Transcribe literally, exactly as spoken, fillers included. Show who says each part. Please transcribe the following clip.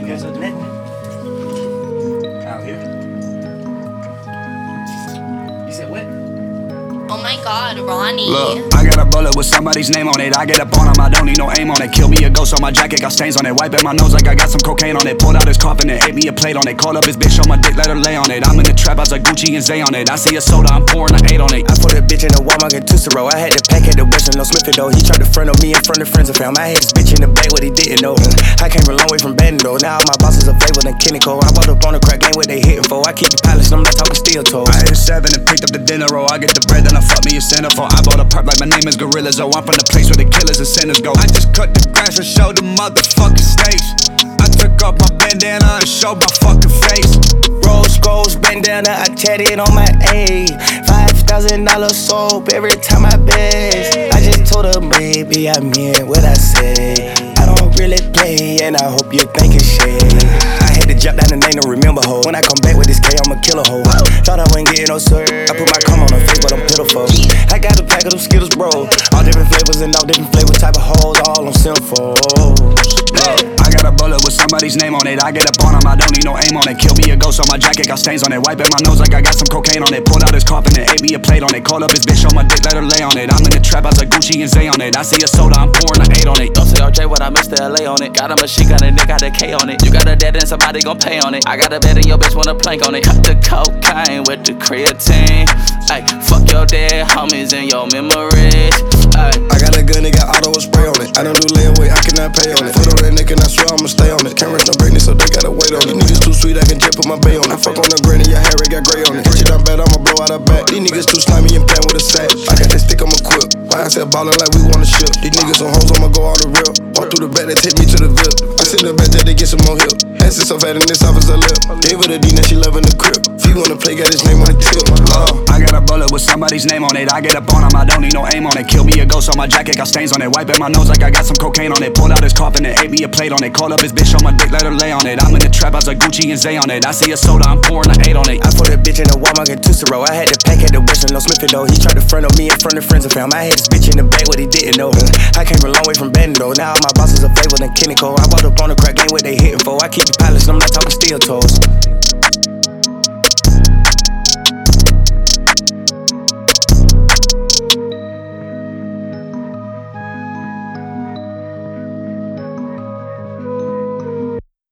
Speaker 1: guys are net out here. You said what?
Speaker 2: Oh my god, Ronnie.
Speaker 3: Look, I got a bullet with somebody's name on it. I get up on him, I don't need no aim on it. Kill me a ghost on my jacket, got stains on it. Wiping my nose like I got some cocaine on it. Pulled out his coffin and ate me a plate on it. Called up his bitch on my dick, let her lay on it. I'm in the trap, I was like Gucci and Zay on it. I see a soda, I'm pouring a eight on it.
Speaker 4: I put a bitch in the Walmart and Tussero. I had to pack at the Western, no Smith though. He tried to front on me in front of friends and fam. I had this bitch in the bag, what he didn't know. I came a long way from Bandit though. Now all my bosses are flavor than Kinnico. I bought up on the crack, ain't what they hitting for. I keep the palace and I'm not talking steel toes.
Speaker 3: I hit a seven and picked up the dinner roll. I get the bread, then I fuck me a centerfold. I bought a perp like my name is Gorillas. Oh, I'm from the place where the killers and sinners go. I just cut the grass and showed the motherfucking stakes. I took off my bandana and showed my fucking face.
Speaker 4: Rose goes bandana, I tatted on my A. Five thousand dollar soap every time I best. I just told her, baby, I meant what I said. I don't really play, and I hope you're thinking shit. I had to jump down and ain't no remember hoe. When I come back with this K, I'm a killer hoe. Thought I wouldn't get no sir. I put my cum on her face, but I'm pitiful. I got a pack of them Skittles, bro. All different flavors and all different flavor type of hoes. All I'm sinful.
Speaker 3: Look, I got a bullet with somebody's name on it. I get up on him, I don't need no aim on it. Kill me a ghost on my jacket, got stains on it. Wiping my nose like I got some cocaine on it. Pulled out his coffin and ate me a plate on it. Called up his bitch on my dick, let her lay on it. I'm in the trap, I was like Gucci and Zay on it. I see a soda, I'm pouring a eight on it.
Speaker 5: Don't say R J what I missed the L A on it. Got a machine gun and they got a K on it. You got a dead and somebody gon' pay on it. I got a bed and your bitch wanna plank on it. Cut the cocaine with the creatine. Ay, fuck your dead homies and your memories. Ay.
Speaker 4: I got a gun, they got auto spray on it. I don't do layaway, I cannot pay on it. Foot on that neck and I swear I'ma stay on it. Cameras no break so they gotta wait on it. These niggas too sweet, I can just put my bay on it. I fuck on the granny, your hair it got gray on it. Hit you down bad, I'ma blow out her back. These niggas too slimy and pan with a sack. I got that stick, I'ma quip. Why I said ballin' like we wanna ship. These niggas on hoes, I'ma go all the real. Walk through the back, they take me to the V I P. I send the back, they get some more help. Ass is so fat in this office, I lip. Gave her the D, now she loving the crib. If you wanna play, got his name on the tip.
Speaker 3: Oh, I got a bullet with somebody's name on it. I get up on him, I don't need no aim on it. Kill me a ghost on my jacket, got stains on it. Wiping my nose like I got some cocaine on it. Pulled out his coffin and ate me a plate on it. Called up his bitch on my dick, let her lay on it. I'm in the trap, I was like Gucci and Zay on it. I see a soda, I'm pouring a eight on it.
Speaker 4: I put a bitch in the Walmart and Tussero. I had to pack at the Western, no Smith though. He tried to front on me in front of friends and fam. I had this bitch in the bag, what he didn't know. I came a long way from Bandit though. Now all my bosses are flavor than Kinnico. I bought up on the crack, ain't what they hitting for. I keep the palace and I'm not talking steel toes.